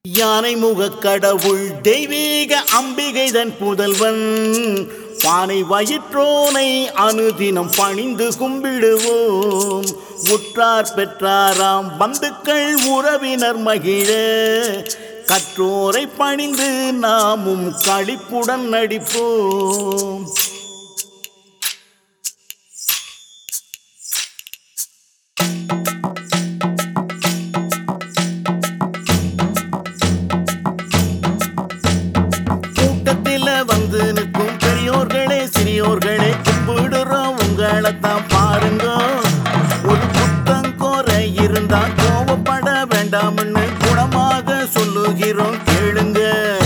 யானை முகக் கடவுள் தெய்வீக அம்பிகைதன் புதல்வன் பானை வயிற்றோனை அனுதினம் பணிந்து கும்பிடுவோம். உற்றார் பெற்றாராம் பந்துக்கள் உறவினர் மகிழ கற்றோரை பணிந்து நாமும் களிப்புடன் நடிப்போம். வந்து நிற்கும் பெரியோர்களே சிறியோர்களே கும்பிடுறோம் உங்களைத்தான் பாருங்க. ஒரு புத்தம் குறை இருந்தா கோவப்பட வேண்டாம்னு குணமாக சொல்லுகிறோம் கேளுங்க.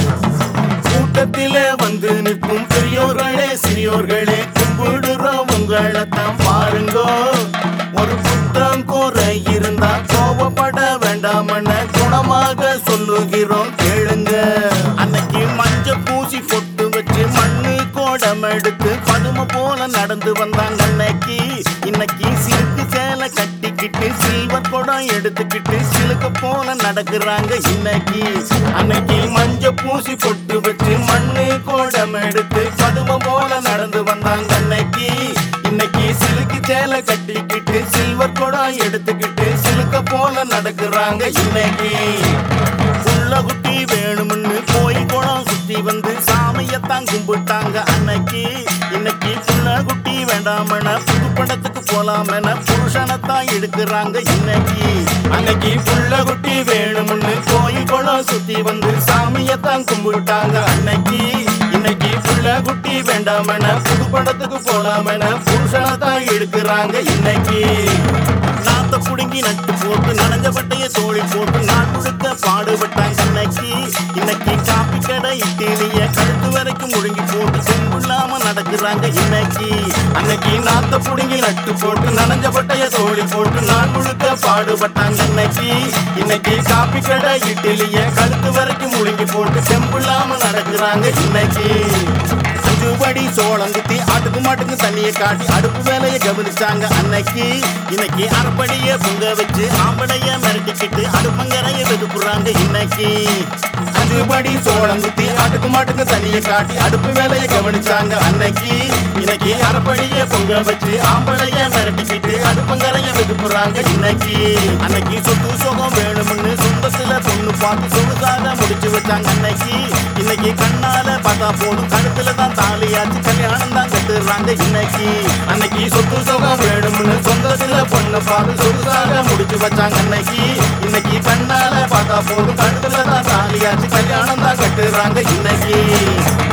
கூட்டத்திலே வந்து நிற்கும் பெரியோர்களே சிறியோர்களே கும்பிடுறோம் உங்களைத்தான் பாருங்க. ஒரு புத்தம் குறை இருந்தா கோவப்பட வேண்டாம்னு குணமாக சொல்லுகிறோம் கேளுங்க. அன்னைக்கு மஞ்சள் பூசி பொட்டு வச்சு மண்ணு கோடம் எடுத்து பதுமை போல நடந்து வந்தாங்க அன்னைக்கு. இன்னைக்கு சிலுக்கு சேலை கட்டிக்கிட்டு சில்வர் குடம் எடுத்துக்கிட்டு சிலுக்க போல நடக்கிறாங்க இன்னைக்கு. அன்னைக்கு மஞ்சள் பூசி பொட்டு வச்சு மண்ணு கோடம் எடுத்து பதுமை போல நடந்து வந்தாங்க அன்னைக்கு. இன்னைக்கு சிலுக்கு சேலை கட்டிக்கிட்டு சில்வர் குடம் எடுத்துக்கிட்டு சிலுக்க போல நடக்கிறாங்க இன்னைக்கு. புள்ள குட்டி வேணும்னு போய் குடம் சுத்தி வந்து சாமியத்தான் கும்பிட்டாங்க அன்னைக்கு. இன்னைக்கு புள்ள குட்டி வேண்டாமன புது படத்துக்கு போலாமன புருஷனத்தான் எடுக்கிறாங்க இன்னைக்கு. அன்னைக்கு புள்ள குட்டி வேணும்னு போய் குடம் சுத்தி வந்து சாமியத்தான் கும்பிட்டாங்க அன்னைக்கு. இன்னைக்கு புள்ள குட்டி வேண்டாமன புது படத்துக்கு போலாமன புருஷனத்தான் எடுக்கிறாங்க இன்னைக்கு. நாத்த புடுங்கி நட்டு போட்டு நனைஞ்ச பட்டைய தோழி போட்டு நாள் முழுக்க பாடுபட்டாங்க அன்னைக்கு. இன்னைக்கு காப்பி கடை இட்டிலிய கழுத்து வரைக்கும் முழுங்கி போட்டு செம்புள்ளாம நடக்கிறாங்க இன்னைக்கு. அன்னைக்கு நாத்த புடுங்கி நட்டு போட்டு நனைஞ்ச பட்டைய தோழி போட்டு நாள் முழுக்க பாடுபட்டாங்க அன்னைக்கு. இன்னைக்கு காப்பி கடை இட்டிலிய கழுத்து வரைக்கும் முழுங்கி போட்டு செம்புள்ளாம நடக்கிறாங்க இன்னைக்கு. அஞ்சுபடி சோளங்குத்தி ஆட்டுக்கு மாட்டுக்கு தண்ணியை காட்டி அடுப்பு வேலையை கவனிச்சாங்க அன்னைக்கு. இன்னைக்கு அரைப்படிய பொங்க வச்சு ஆம்படைய மிரட்டிக்கிட்டு அடுப்பங்கரையை வெதுக்குறாங்க இன்னைக்கு. அஞ்சுபடி சோளங்குத்தி ஆட்டுக்கு மாட்டுக்கு தண்ணியை காட்டி அடுப்பு வேலையை கவனிச்சாங்க அன்னைக்கு. இன்னைக்கு அரைப்படிய பொங்க வச்சு ஆம்படைய மிரட்டிக்கிட்டு அடுப்பங்கரையை வெதுக்குறாங்க இன்னைக்கு. அன்னைக்கு சொத்து சுகம் வேணும்னு சொந்தத்துல பொண்ணு பார்த்து சொகுசாக முடிச்சு வச்சாங்க அன்னைக்கு. இன்னைக்கு கண்ணால பார்த்தா போதும் கழுத்துல தான் தாலியாச்சு கல்யாணம் தான் கட்டுறாங்க இன்னைக்கு. அன்னைக்கு சொத்து சுகம் வேணும்னு சொந்தத்துல பொண்ணு பார்த்து சொகுசாக முடிச்சு வச்சாங்க அன்னைக்கு. இன்னைக்கு கண்ணால பார்த்தா போதும் கழுத்துல தான் தாலியாச்சு கல்யாணம் தான் கட்டுறாங்க இன்னைக்கு.